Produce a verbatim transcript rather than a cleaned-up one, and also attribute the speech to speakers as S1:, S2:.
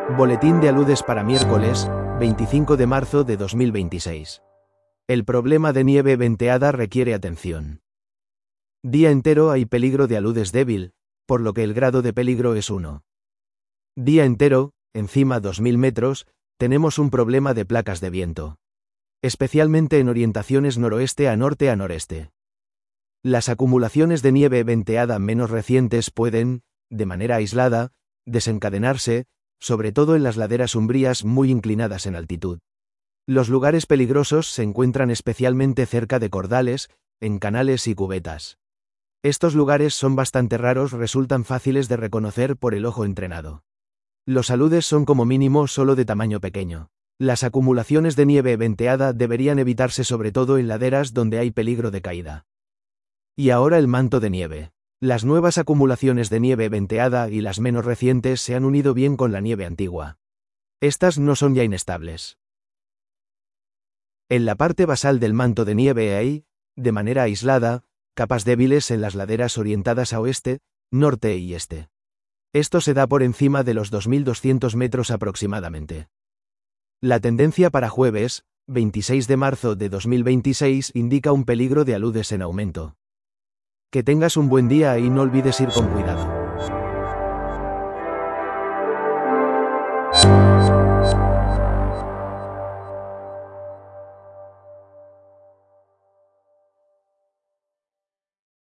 S1: Boletín de aludes para miércoles, veinticinco de marzo de dos mil veintiséis. El problema de nieve venteada requiere atención. Día entero hay peligro de aludes débil, por lo que el grado de peligro es uno. Día entero, encima dos mil metros, tenemos un problema de placas de viento. Especialmente en orientaciones noroeste a norte a noreste. Las acumulaciones de nieve venteada menos recientes pueden, de manera aislada, desencadenarse, sobre todo en las laderas umbrías muy inclinadas en altitud. Los lugares peligrosos se encuentran especialmente cerca de cordales, en canales y cubetas. Estos lugares son bastante raros, resultan fáciles de reconocer por el ojo entrenado. Los aludes son como mínimo solo de tamaño pequeño. Las acumulaciones de nieve venteada deberían evitarse sobre todo en laderas donde hay peligro de caída. Y ahora el manto de nieve. Las nuevas acumulaciones de nieve venteada y las menos recientes se han unido bien con la nieve antigua. Estas no son ya inestables. En la parte basal del manto de nieve hay, de manera aislada, capas débiles en las laderas orientadas a oeste, norte y este. Esto se da por encima de los dos mil doscientos metros aproximadamente. La tendencia para jueves, veintiséis de marzo de dos mil veintiséis, indica un peligro de aludes en aumento. Que tengas un buen día y no olvides ir con cuidado.